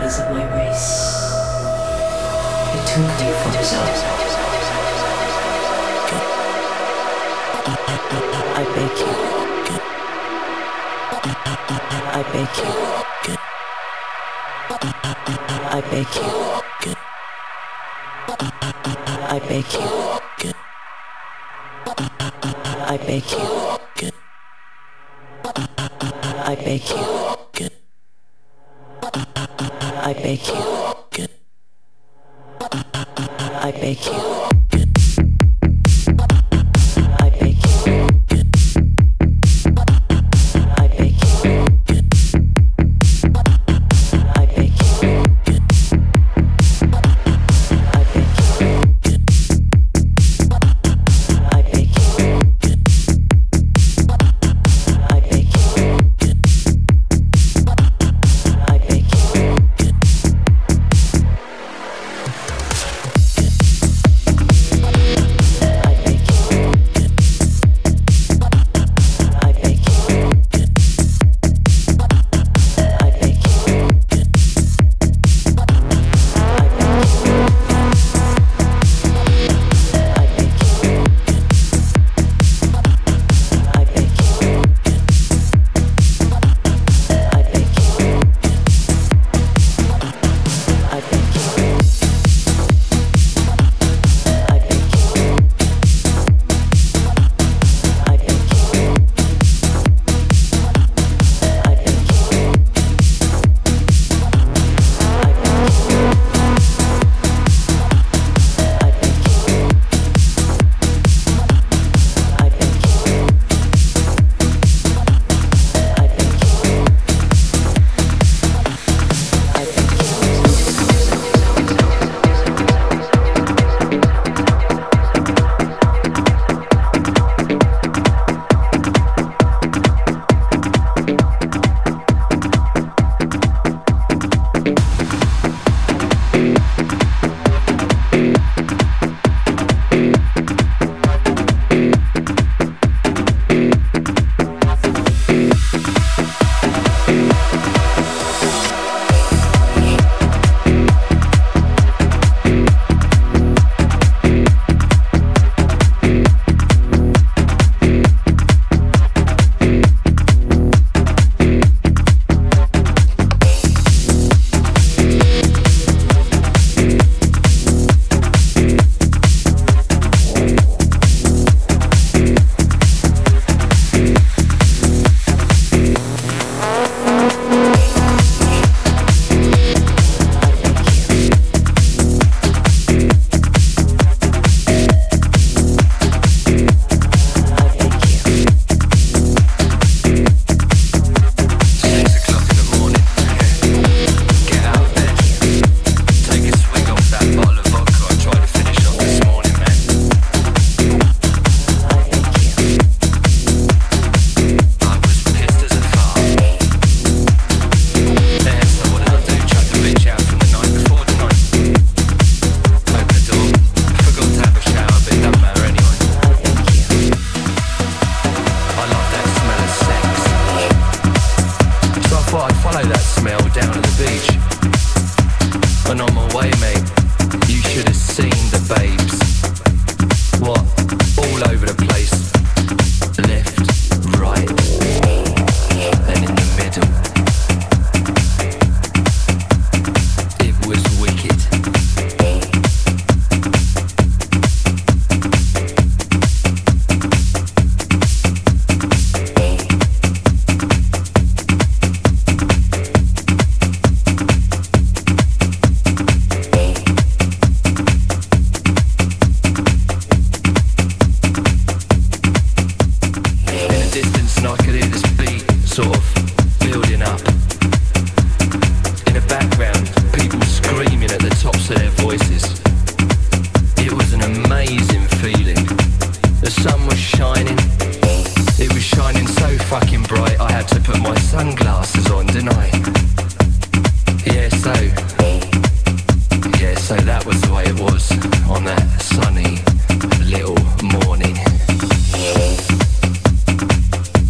bodies of my race. It took me for yourself. I beg you. I beg you. I beg you. I beg you. I beg you. I beg you. I beg you. I beg you.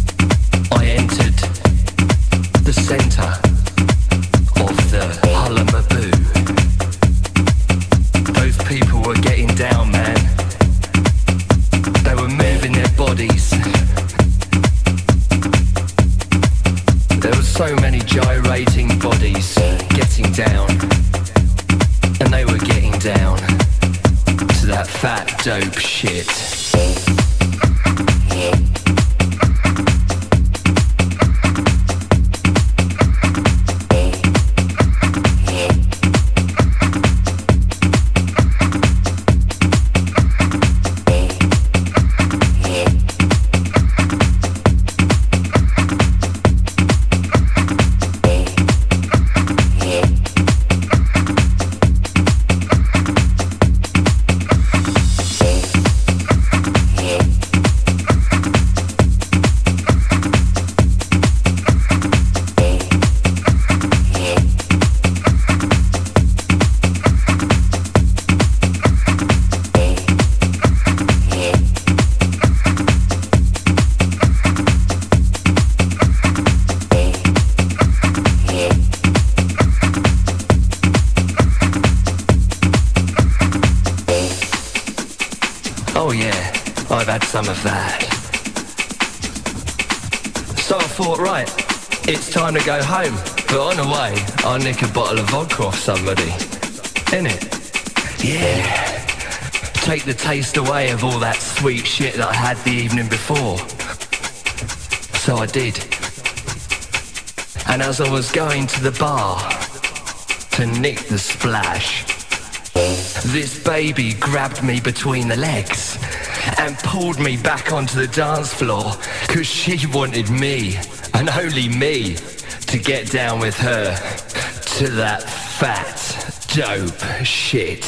center of the Harlem dope shit. Oh yeah, I've had some of that. So I thought, right, it's time to go home. But on the way, I'll nick a bottle of vodka off somebody. Innit? Yeah. Take the taste away of all that sweet shit that I had the evening before. So I did. And as I was going to the bar to nick the splash, this baby grabbed me between the legs and pulled me back onto the dance floor, 'cause she wanted me, and only me, to get down with her to that fat, dope shit.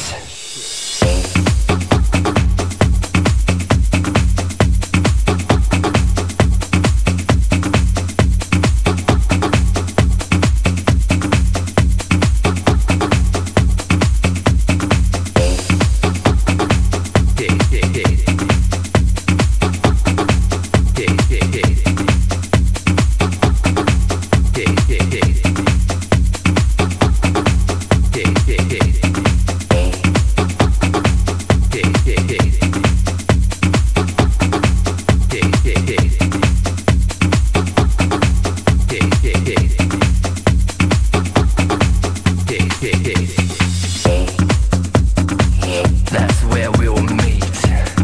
That's where we'll meet.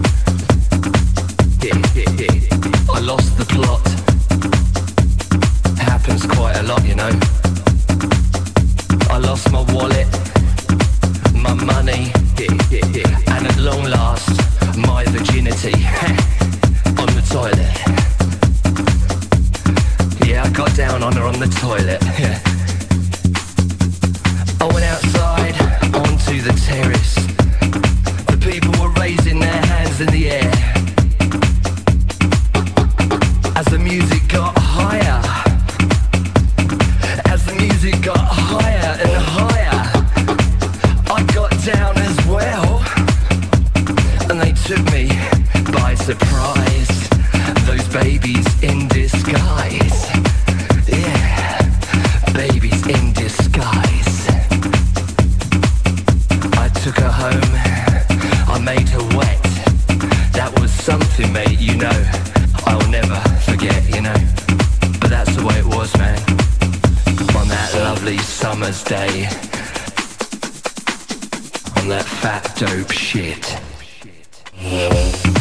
I lost the plot. Happens quite a lot, you know. I lost my wallet, my money, and at long last, my virginity on the toilet. Yeah, I got down on her on the toilet. I went outside onto the terrace. The people were raising their hands in the air as the music got higher. As the music got higher and higher, I got down as well, and they took me by surprise. Those babies in disguise. Yeah, babies in disguise. I took her home, I made her wet. That was something, mate, you know, I'll never forget, you know. But that's the way it was, man, on that lovely summer's day, on that fat dope shit.